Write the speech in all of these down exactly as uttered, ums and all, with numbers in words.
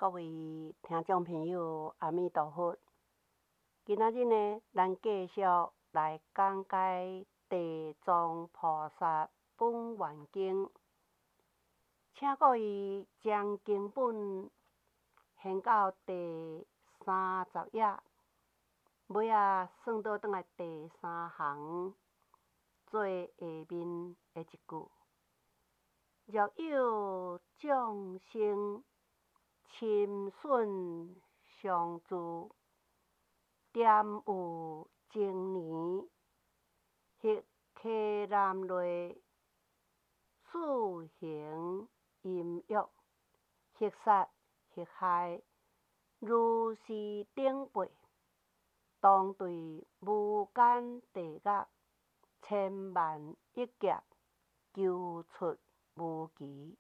各位听众朋友，阿弥陀佛！今仔日呢，咱继续来讲解《地藏菩萨本愿经》，请各位将经本掀到第三十页，尾仔算倒转来第三行，最下面的一句：若有众生深信上主，恬有情年，迄迦南类四行淫欲，迄杀迄害，如是等辈，当对无间地狱千万亿劫，求出无期。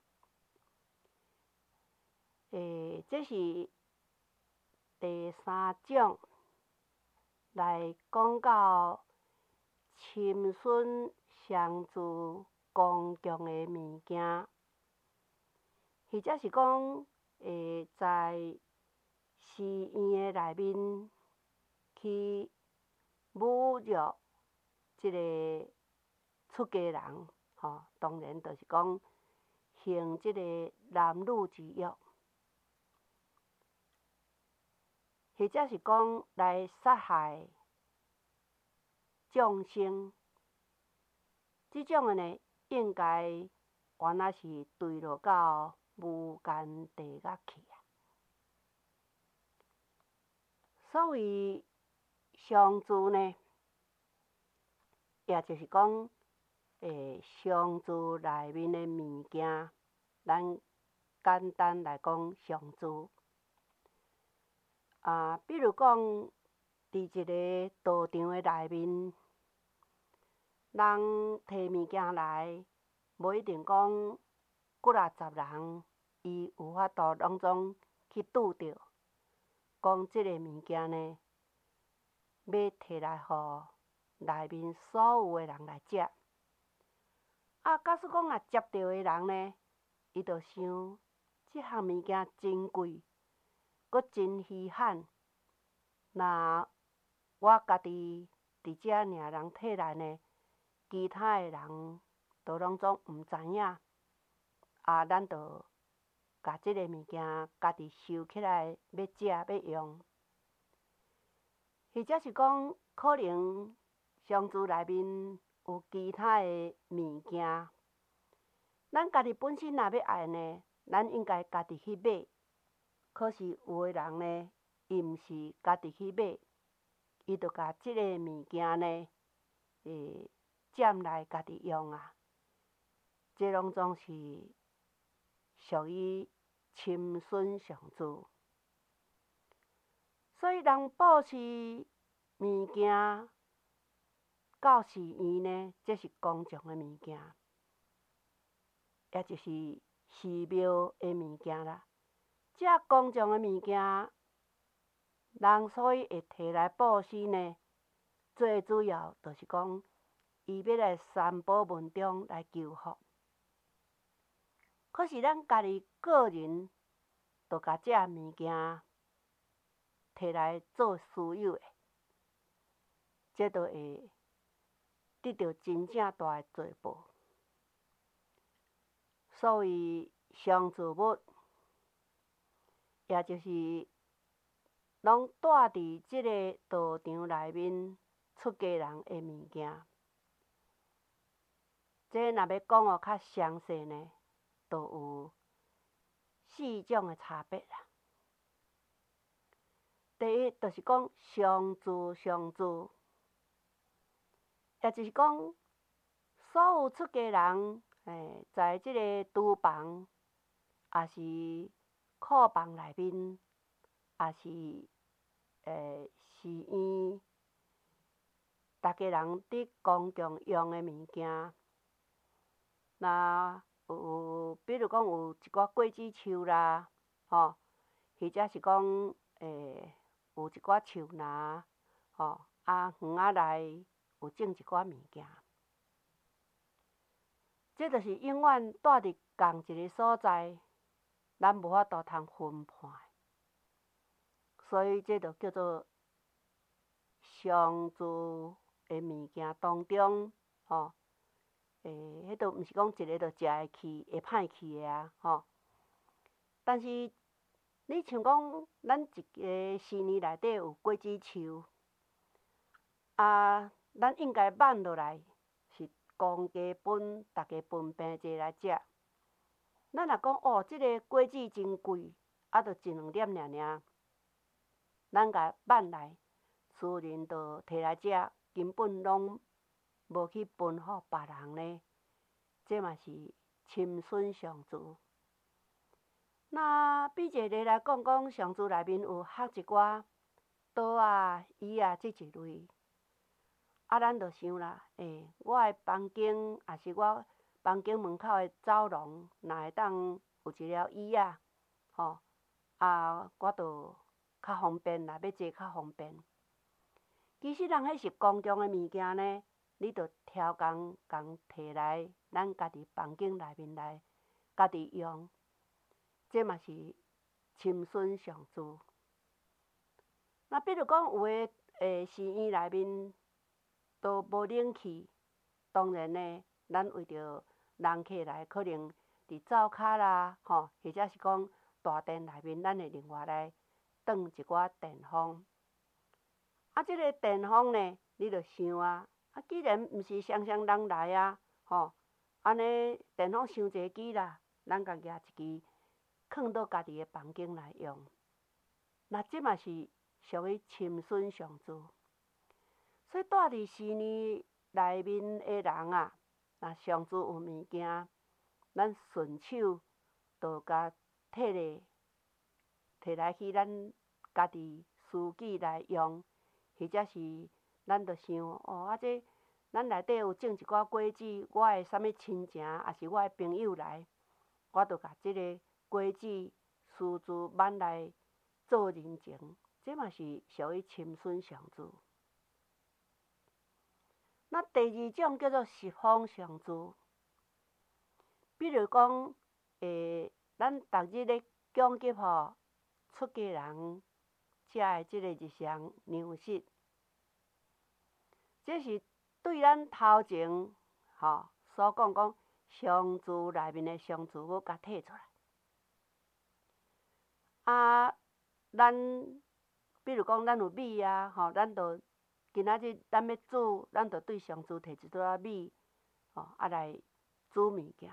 诶，这是第三种来讲到深信上主公共的物件，或者是讲诶，在寺院的内面去侮辱即个出家人，吼、哦，当然就是讲行即个男女之欲。或者是讲来杀害众生，即种的呢，应该原来是坠落到无间地狱去啊。所谓上主呢，也就是讲，诶，上主内面的物件，咱简单来讲上主。啊，比如讲，伫一个道场的内面，人摕物件来，无一定讲几啊十人，伊有法度拢总去拄着，讲即个物件呢，要摕来互内面所有的人来食。啊，假使讲若接到的人呢，伊就想，即项物件真贵。阁真稀罕，那我家己伫遮尔人摕来呢，其他的人都拢总毋知影，啊，咱就甲即个物件家己收起来要食要用，或者是讲可能箱子内面有其他的物件，咱家己本身若要爱呢，咱应该家己去买。可是有的人呢，伊毋是家己去买，伊就甲即个物件呢，诶，占来家己用啊。这拢总是属于深信上主。所以人布施物件到寺院呢，这是公众的物件，也就是寺庙的物件啦。这公众的物件，人所以会摕来布施呢，最主要就是讲，伊要来散播文章来求福。可是咱家己个人，就甲这物件摕来做私有的，这就会得到真正大的罪报。所以上主物，也就是拢带伫即个道场内面出家人的物件，这若要讲哦较详细呢，就有四种的差别啦。第一，就是讲上主上主，也就是讲所有出家人，诶，在即个厨房，也是库房内面，也是诶寺院，逐家人伫公共用的物件，若有比如讲有一寡果子树啦，吼，或者是讲诶有一寡树篮，吼，啊园仔内有种一寡物件，这就是永远住伫共一个所在，咱无法度通分判。 所以这就叫做上主的物件当中，吼，诶，迄都毋是讲一个就食会去，会歹去的啊，吼。但是你像讲，咱一个四年内底有果子树，啊，咱应该挽落来是公家分，大家分平者来食。咱若讲哦，即、这个果子真贵，啊，着一两粒尔尔，咱甲挽来，私人着摕来食，根本拢无去分互别人呢，这嘛是亲损上主。那比一个来讲讲，上主内面有学一寡刀啊、椅啊即一类，啊，咱着想啦，诶，我的房间，也是我房间门口的走廊，若会当有一条椅仔，吼，啊，我着较方便啦，要坐较方便。其实人迄是公共的物件呢，你着挑工共摕来咱家己房间内面来家己用，这嘛是亲损上主。那比如讲，有诶诶寺院内面都无冷气，当然呢，咱为着人客来，可能伫灶骹啦，吼，或者是讲大殿内面，咱会另外来放一寡电风。啊，即、这个电风呢，你着想啊，啊，既然毋是常常人来啊，吼，安尼电风伤侪支啦，咱甲举一支，囥到家己的房间来用。那即嘛是属于亲损上主。所以住伫寺院内面的人啊，若上主有物件，咱顺手着甲摕咧，摕来去咱家己私己来用。或者是咱着想，哦，啊，这咱内底有种一寡果子，我的啥物亲情，也是我的朋友来，我着甲即个果子私自挽来做人情，这嘛是属于亲损上主。那第二种叫做十方上主，比如讲，诶，咱逐日咧供给互出家人食的即个日常粮食。这是对咱头前吼所讲讲上主内面的上主要甲摕出来。啊，咱比如讲咱有米啊，吼，咱着今仔日咱要煮，咱着对上主摕一撮仔米，吼，啊来煮物件。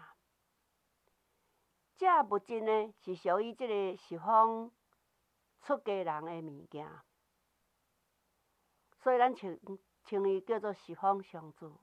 这物质呢是属于即个十方出家人的物件，所以咱称称伊叫做十方上主。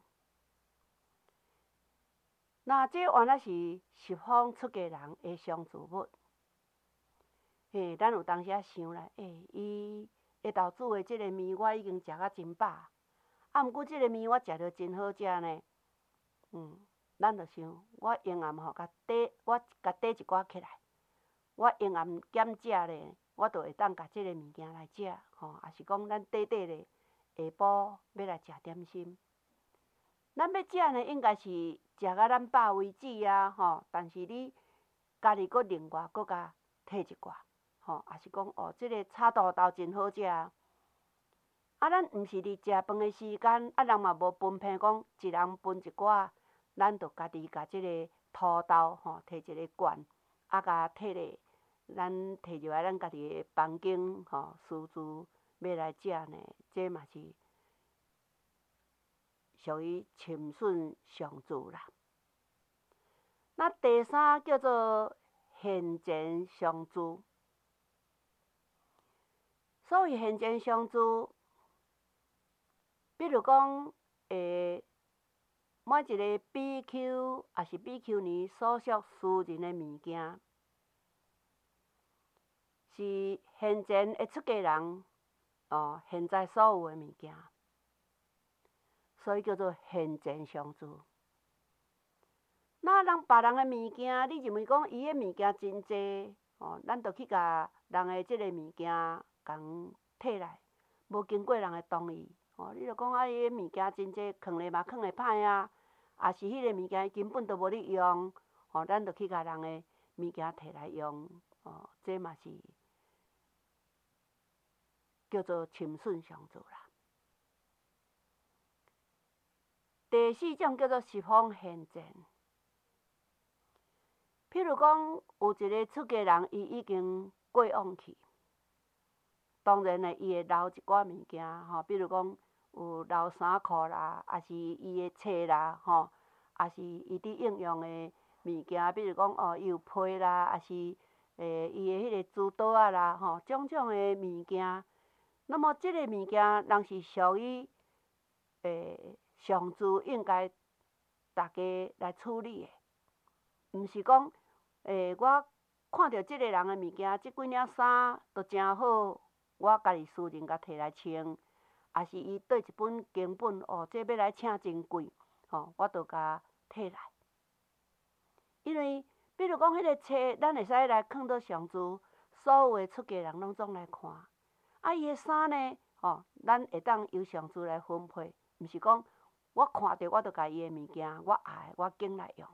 那这原来是十方出家人的上主物。嘿，咱有当时仔想啦，诶，伊下昼煮的即个面，我已经食甲真饱，啊，毋过即个面我食着真好食呢。嗯，咱着想，我阴暗吼，甲缀，我甲缀一寡起来，我阴暗减食咧，我着会当甲即个物件来食，吼，也是讲咱缀缀咧，下晡要来食点心。咱要食呢，应该是食甲咱饱为止啊，吼。但是你家己搁另外搁甲摕一寡，吼，也是讲哦，即、这个炒肚豆真好食啊。啊，咱毋是伫食饭的时间，啊，人嘛无分配讲一人分一寡，咱着家己甲即个土豆吼摕一个罐，啊，甲摕咧，咱摕入来咱家己的房间吼，私自要来食呢，这嘛是属于亲损上主啦。那第三叫做现前上主。所谓现前上主，比如讲，诶，每一个比丘也是比丘尼所属私人的物件，是现前的出家人哦，现在所有的物件，所以叫做现前上主。那人别人的物件，你认为讲伊的物件真济，哦，咱着去甲人的即个物件共摕来，无经过人的同意，哦，你着讲啊，伊的物件真济，囥咧嘛囥会歹啊，也是迄个物件根本都无咧用，哦，咱着去甲人的物件摕来用，哦，这嘛是叫做亲顺上主啦。第四种叫做十方现前。譬如讲，有一个出家人，伊已经过往去，当然呢，伊会留一寡物件吼，比如讲有留衫裤啦，也是伊的册啦，吼，也是伊伫应用的物件，比如讲哦，伊有批啦，也是诶，伊的迄个珠刀啊啦，吼，种种的物件。那么即个物件，人是属于诶上主应该大家来处理的，毋是讲诶我看到即个人的物件，即几领衫都真好，我家己私人甲摕来穿，也是伊缀一本经本，哦，这要来请真贵，吼，我就甲摕来。因为比如讲，迄个册，咱会使来囥到上主，所有的出家人拢总来看。啊，伊的衫呢，吼，咱会当由上主来分配，毋是讲我看到我就甲伊的物件，我爱我拣来用。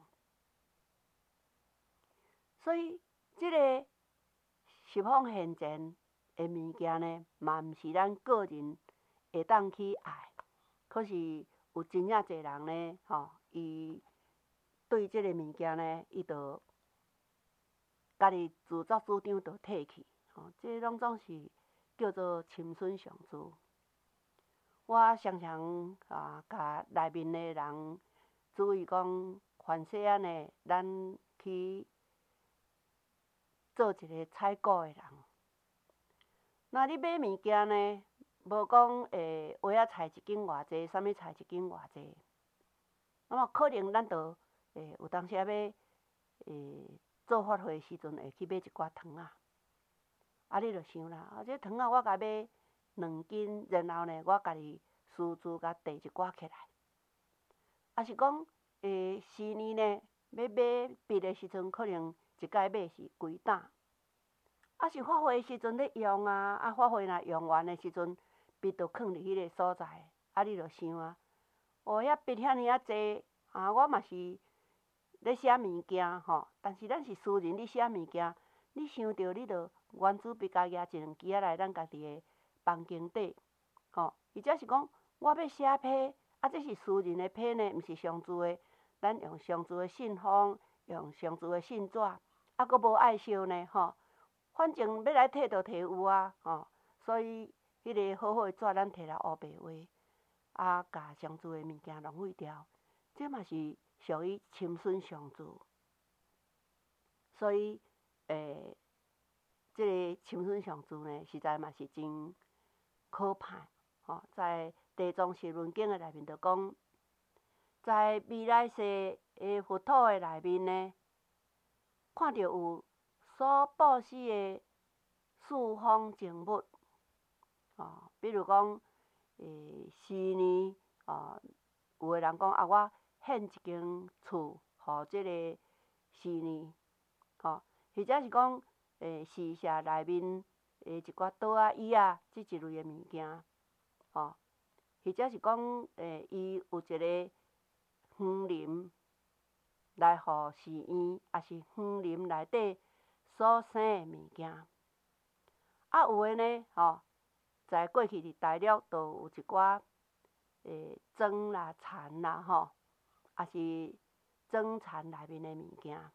所以，即个十方现前的物件呢，嘛毋是咱个人会当去爱。可是有真正侪人呢，吼，伊对即个物件呢，伊就家己自作主张就摕去，吼，即拢总是叫做亲顺上主。我常常啊，甲内面的人注意讲，凡细汉的咱去做一个采购的人，那你买物件呢，无讲诶，蚵仔菜一斤偌济，啥物菜一斤偌济，那么可能咱就诶有当时要诶做法会时阵会去买一寡糖仔，啊，你就想啦，啊，这糖仔我甲买两斤，然后呢，我家己私自甲綴一寡起来，啊是讲诶，时年呢要买笔的时阵，可能一摆买是规担。啊，是发挥时阵咧用啊，啊发挥若用完的时阵，笔就囥伫迄个所在，啊，你就想啊，哦，遐笔遐尔啊济，啊，我嘛是咧写物件吼，但是咱是私人咧写物件，你想着你就原子笔甲举一两支仔来咱家己的房间底，吼，或者是讲我要写批，啊，这是私人的批呢，毋是上主的，咱用上主的信封，用上主的信纸，啊，佫无爱烧呢，吼。反正要来摕就摕有啊，吼，所以迄个好好的纸咱摕来乌白画，啊，甲上主的物件浪费掉，这嘛是属于亲顺上主。所以，诶，即个亲顺上主呢，实在嘛是真可歹，吼，在地藏十轮经的内面就讲，在未来世的佛土的内面呢，看到有所布施的四方净物，哦，比如讲，诶，时年，哦，有个人讲啊，我献一间厝，互即个时年，吼，或者是讲，诶，寺社内面诶一寡桌仔椅仔即一类的物件，吼，或者是讲，诶，伊有一个园林来互寺院，也是园林内底所生的物件。啊，有诶呢，吼，在过去伫大陆都有一寡诶庄啦、田啦，吼，也是庄田内面的物件。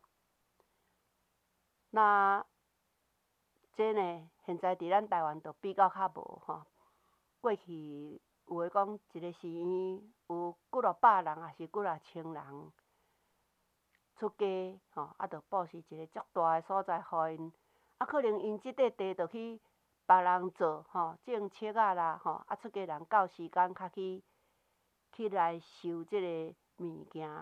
那这呢，现在伫咱台湾都比较较无吼。过去有诶讲一个寺院有几落百人，也是几落千人出家，吼，啊，着布施一个足大诶所在，互因。啊，可能因即块地着去别人做，吼，种册仔啦，吼，啊，出家人到时间较去去来收即个物件，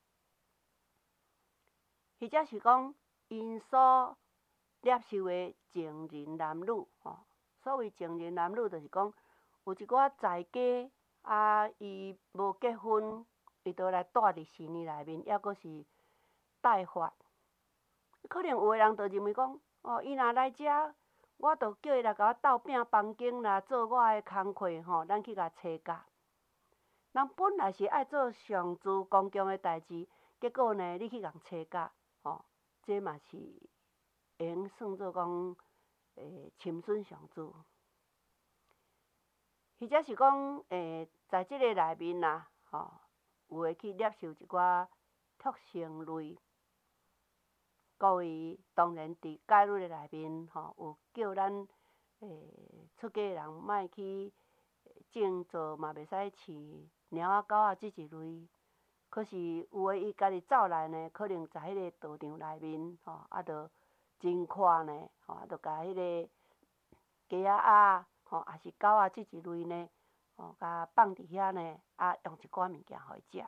或者是讲因所接受的情人男女，吼，所谓情人男女，就是讲有一寡在家啊，伊无结婚，伊倒来住伫寺院内面，抑阁是带发。可能有个人就认为讲，哦，伊若来遮，我就叫伊来甲我斗拼房间啦，做我的工课吼，咱去甲找教。人本来是爱做上主公共的代志，结果呢，你去共找教，吼，这嘛是会用算做讲，诶，亲顺上主。 或者是讲诶，在即个内面啦，吼，有诶去接受一寡特性类。各位当然伫戒律诶内面，吼，有叫咱诶出家人莫去种做，嘛袂使饲猫仔狗仔即一类。可是有诶，伊家己走来呢，可能在迄个道场内面，吼，啊，着真看呢，吼，啊，着甲迄个鸡仔鸭，吼，也是狗仔即一类呢，吼，甲放伫遐呢，啊，用一寡物件互伊食。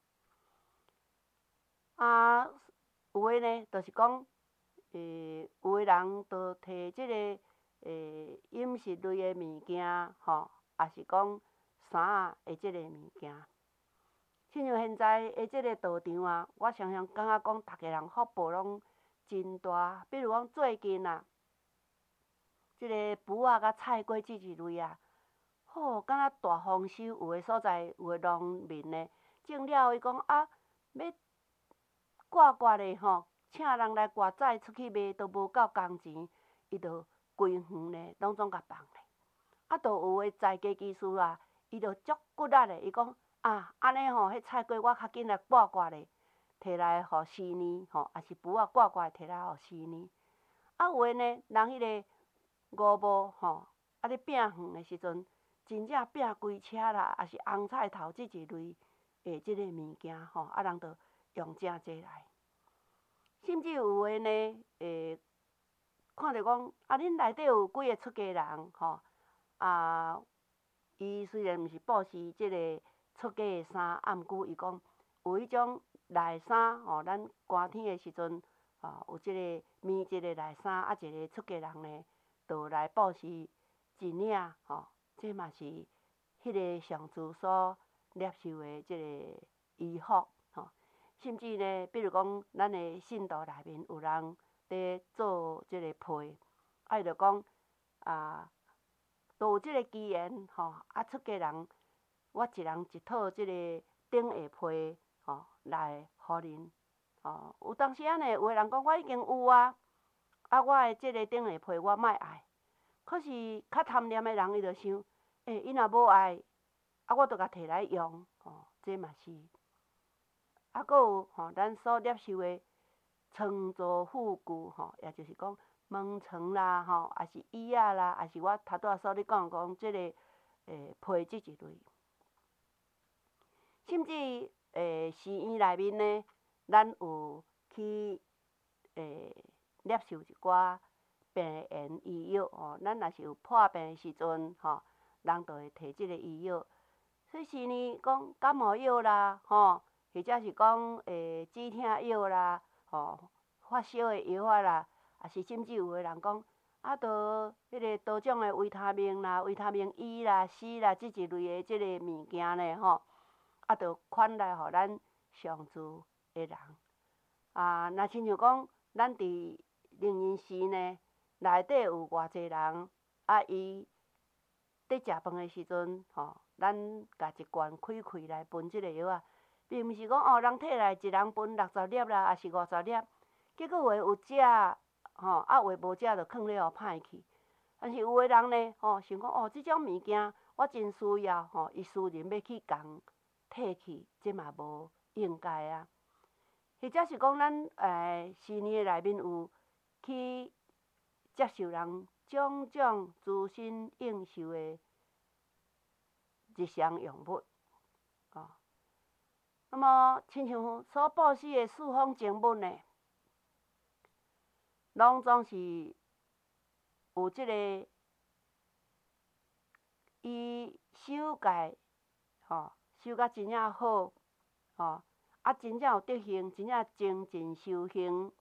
啊，有诶呢，就是讲，诶，有诶人着摕即个诶饮食类诶物件，吼，也是讲衫仔诶即个物件。亲像现在诶即个道场啊，我常常感觉讲，逐个人福报拢真大。比如讲最近啊，即个卜仔甲菜瓜即一类啊，吼，敢若大丰收。有诶所在，有诶农民呢，种了后伊讲啊，要挂挂咧吼，请人来挂载出去卖，都无够工钱，伊就规园呢拢总甲放咧。啊，都有诶在家技师啊，伊就足骨力咧，伊讲啊，安尼吼，迄菜瓜我较紧来挂挂咧，摕来互死呢，吼，也是卜仔挂挂摕来互死呢。啊，有诶呢，人迄个五毛吼，啊咧摒园诶时阵，真正摒规车啦，也是红菜头即一类诶，即个物件吼，啊人着用正济来。甚至有诶呢，诶，看着讲啊，恁内底有几个出家人吼，啊，伊虽然毋是布施即个出家诶衫，啊，毋过伊讲有迄种内衫吼，咱寒天诶时阵，吼，有即个棉质诶内衫，啊，一个出家人呢，就来布施一领吼，这嘛是迄个上主所接受诶即个衣服吼。甚至呢，比如讲，咱诶信徒内面有人咧做即个被，啊，伊就讲啊，都有即个机缘吼，啊，出家人，我一人一套即个顶下被吼来互恁吼。有当时啊呢，有诶人讲我已经有啊，啊，我诶即个顶下被我莫爱。可是较贪念诶人，伊就想，诶，伊若无爱，啊，我着甲摕来用，吼，这嘛是。啊，阁有吼，咱所接受诶床座富具吼，也就是讲门床啦，吼，也是椅仔啦，也是我头拄仔所咧讲讲即个诶被即一类。甚至诶寺院内面呢，咱有去诶接受一寡病原医药吼，咱若是有破病诶时阵吼，人就会摕即个医药。所以是呢，讲感冒药啦，吼。或者是讲诶止疼药啦，吼，发烧诶药啊啦，也是甚至有诶人讲，啊，着迄个多种诶维他命啦、维他命 E 啦、C 啦，即一类诶即个物件呢，吼，啊，着款来互咱上主诶人。啊，若亲像讲，咱伫灵隐寺呢，内底有偌济人，啊，伊伫食饭诶时阵，吼，咱家一罐开开来分即个药啊。并毋是讲哦，人摕来一人分六十粒啦，也是五十粒，结果有诶有食，吼，啊有诶无食就囥咧互歹去。但是有诶人呢，吼，想讲哦，即种物件我真需要，吼，伊私人要去共摕去，这嘛无应该啊。或者是讲咱诶寺院诶内面有去接受人种种资身应受诶日常用物，哦。那么，亲像所布施诶四方经文呢，拢总是有即个伊修改，吼，修甲真正好，吼，啊，真正有德行，真正精进修行，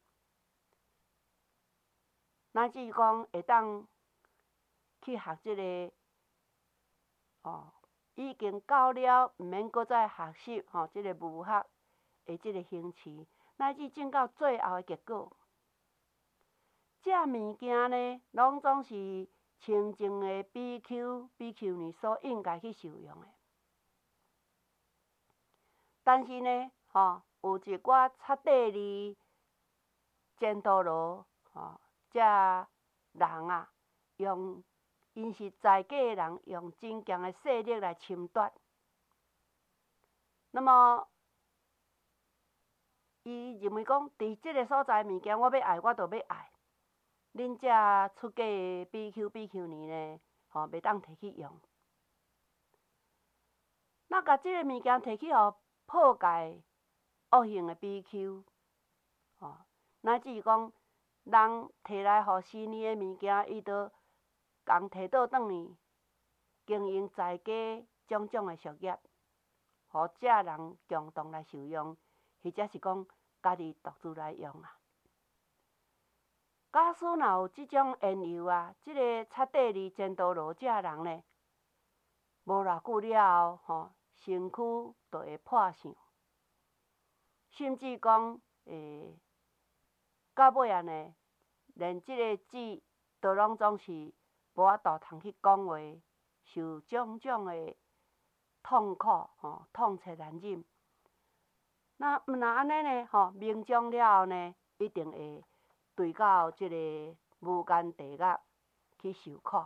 乃至讲会当去学即个，哦，已经到了，毋免搁再学习，吼，即个武学诶即个行持，乃至种到最后诶结果。这物件呢，拢总是清净诶比丘、比丘尼所应该去受用诶。但是呢，吼，有一寡擦地利、颠倒罗，吼，遮人啊，用因是在假的人用真强的势力来侵夺。那么，伊认为讲，伫即个所在物件，我要爱，我就要爱。恁遮出价的 B Q B Q 呢呢，吼，袂当摕去用。那甲即个物件摕去互破解恶性的 B Q， 吼，乃至于讲人摕来互私捏的物件，伊就共摕倒转去经营在家种种的俗业，互遮人共同来受用，或者是讲家己独自来用啊。假使若有即种缘由啊，即、这个擦地离前途路遮人呢，无偌久了后，吼，身躯就会破相，甚至讲，诶，到尾啊呢，连即个字都拢总是无法度通去讲话，受种种的痛苦，吼，痛彻难忍。那若安尼呢，吼，命中了后呢，一定会坠到即个无间地狱去受苦。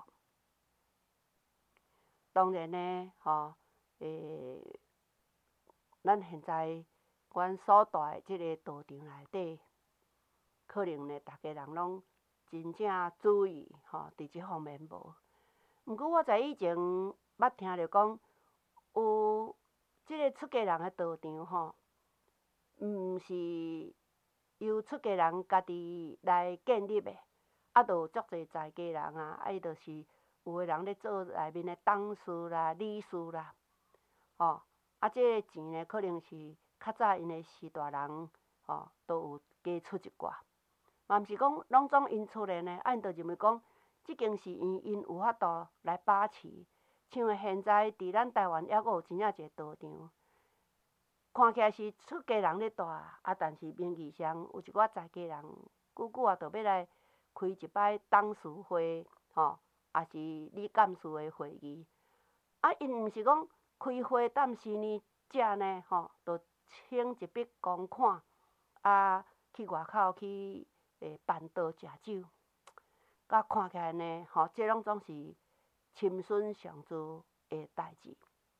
当然呢，吼，诶，咱现在阮所住的即个道场内底，可能呢，逐家人拢真正注意，吼，伫即方面无。毋过我在以前捌听着讲，有即个出家人的道场，吼，毋是由出家人家己来建立的，啊，就有足侪在家人啊，啊，伊就是有的人咧做内面的董事啦、理事啦，吼，啊，即个钱呢，可能是较早因的时大人，吼，都有加出一寡，嘛毋是讲拢总因出的呢，啊，因就认为讲，即间是因因有法度来把持。像现在伫咱台湾还阁有真正一个道场，看起来是出家人咧带，啊，但是名义上有一寡在家人，久久啊，就要来开一摆董事会，吼，也是理监事的会议。啊，因毋是讲开会当时呢，遮呢，吼，就请一笔公款，啊，去外口去诶办桌食酒，甲看起来呢，吼，这拢总是亲顺上主的代志。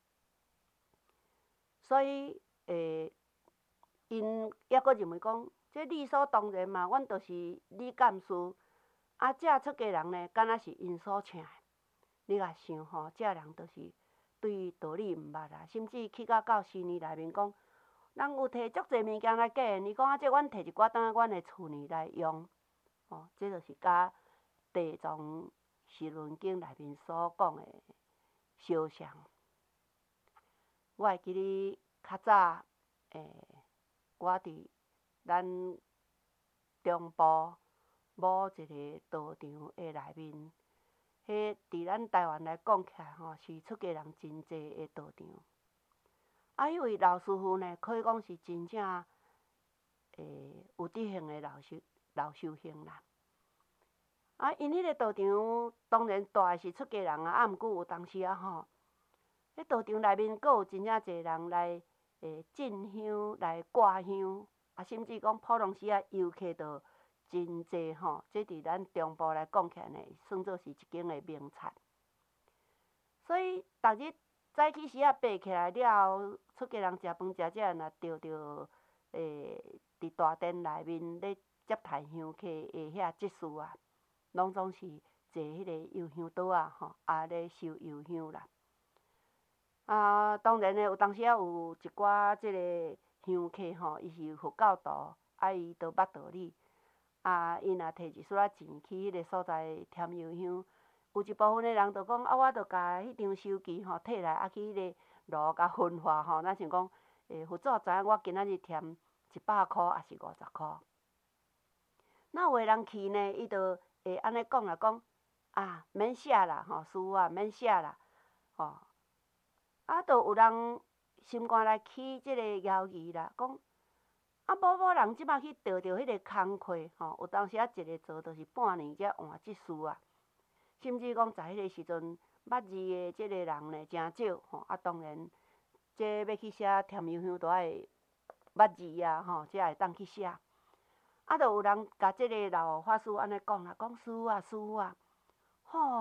所以，诶，因还阁认为讲，这理所当然嘛，阮就是理监事，啊，遮出家人呢，敢若是因所请的。你若想吼，遮人就是对道理毋捌啊，甚至去到到寺院内面讲，人有摕足侪物件来假的，伊讲啊，这阮摕一寡当阮的厝呢来用，吼，这就是甲《地藏十轮经》内面所讲的相像。我会记哩较早，诶，我伫咱中部某一个道场的内面，迄伫咱台湾来讲起来吼，是出家人真济的道场。啊，迄位老师傅呢，可以讲是真正诶有德行的老修老修行啦。啊，因迄个道场当然住的是出家人啊，啊，毋过有当时啊吼。迄道场内面，阁有真正侪人来诶进香、来挂香，啊，甚至讲普通时啊，游客就真济吼。这伫咱中部来讲起来呢，算作是一间的名产。所以，逐日早起时啊，爬起来了后，出家人食饭食食，若着着诶伫大殿内面咧接待香客的遐执事啊，拢总是坐迄个油香桌啊，吼，啊咧收油香啦。啊，当然呢，有当时啊有一寡即个香客吼，伊是佛教徒，啊伊都捌道理，啊伊若摕一撮仔钱去迄个所在添油香，有一部分的人就讲啊，我着甲迄张收据吼摕来，啊去迄个炉甲分化吼，咱想讲，诶，佛祖知影我今仔日添一百箍，还是五十箍。那有的人去呢，伊就会安尼讲啦，讲啊免写啦，吼，师傅啊免写啦，吼。啊，就有人心肝来起即个犹豫啦，讲啊，某某人即摆去钓着迄个工课吼，有当时啊一个做就是半年才换一次啊，甚至讲在迄个时阵，捌字的即个人呢诚少吼，啊当然，这要去写添油香，都爱捌字啊吼，才会当去写。啊，就有人甲即个老法师安尼讲啦，讲师傅啊，师傅啊，吼，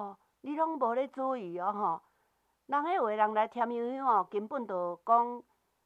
你拢无咧注意哦吼。人迄有诶人来添油香哦，根本就讲，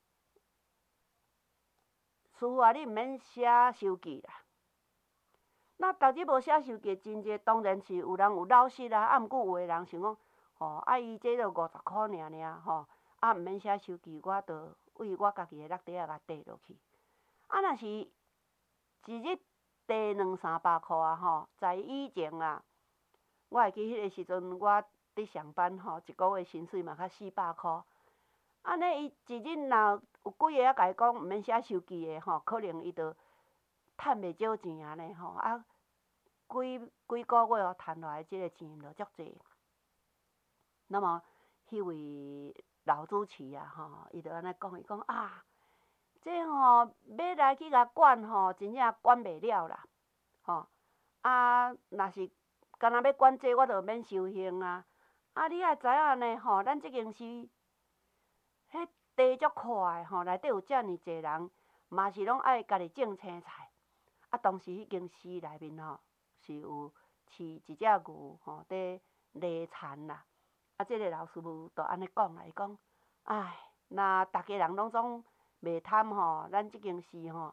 师傅啊，你毋免写收据啦。那逐日无写收据，真济当然是有人有老实啊，啊，毋过有诶人想讲，吼，啊，伊这都五十箍尔尔，吼，啊，毋免写收据，我着为我家己诶落地啊，甲缀落去。啊，若是一日地两三百箍啊，吼，在以前啊，我会记迄个时阵，我伫上班吼，一个月薪水嘛较四百箍。安尼伊一日若有几个啊，甲伊讲毋免写收据诶吼，可能伊着趁袂少钱安尼吼，啊，几几个月哦，趁落来即个钱着足济。那么迄位老主持啊，吼，伊着安尼讲，伊讲啊，这吼要来去甲管吼，真正管袂了啦，吼，啊，若是干若要管这，我着免收现啊。啊，你也知影呢，吼，咱即间是。迄地足快吼，内底有遮尔济人，嘛是拢爱家己种青菜。啊，当时迄间市内面吼，是有饲一只牛吼，伫犁田啦。啊，即个老师傅就安尼讲啦，伊讲，唉，若逐家人拢总袂贪吼，咱即间市吼，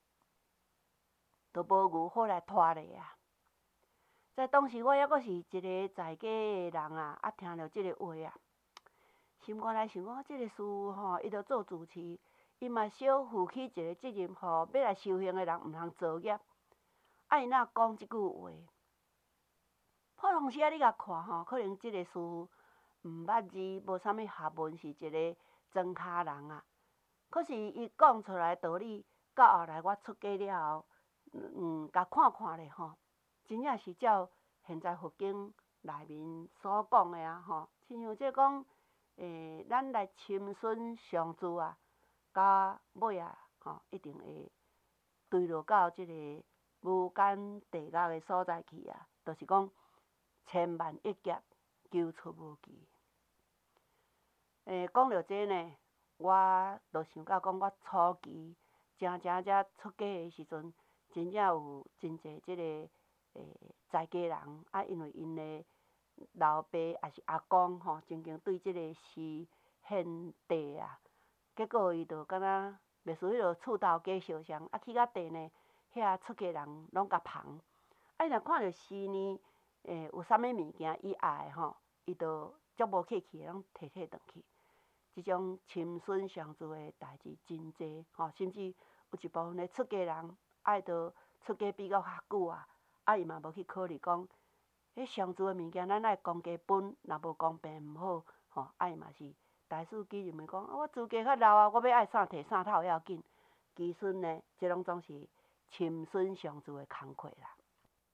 都无牛好来拖犁啊。在当时我抑阁是一个在家诶人啊，啊，听着即个话啊。心肝内想讲，即个师傅吼，伊着做主持，伊嘛小负起一个责任，吼，要来修行诶人毋通造业。啊，伊若讲即句话，普通时啊，你甲看吼，可能即个师傅毋捌字，无啥物学问，是一个庄脚人啊。可是伊讲出来道理，到后来我出家了后，嗯，甲看看咧吼，真正是照现在佛经内面所讲诶啊，吼，亲像即讲。诶，咱来深信上主啊，到尾啊，吼，一定会坠落到即个无间地狱诶所在去啊。就是讲，千万一劫求出无期。诶，讲到这呢，我就想到讲，我初期正正才出家诶时阵，真正有真侪即个诶在家人啊，因为因诶。老爸也是阿公吼，曾经对即个诗献地啊，结果伊就敢若袂输迄落厝头家烧香，啊去到地呢，遐出家人拢甲旁。啊，伊若看到诗呢，诶有啥物物件伊爱吼，伊就足无客气，拢摕摕转去。即种深信上主诶代志真济吼，甚至有一部分诶出家人爱着出家比较较久啊，啊伊嘛无去考虑讲。迄上主诶物件，咱爱公家分，若无公平毋好，吼，啊伊嘛是大事纪认为讲，啊我资格较老啊，我要爱啥摕啥，较有要紧。其实呢，即拢总是深信上主诶工课啦。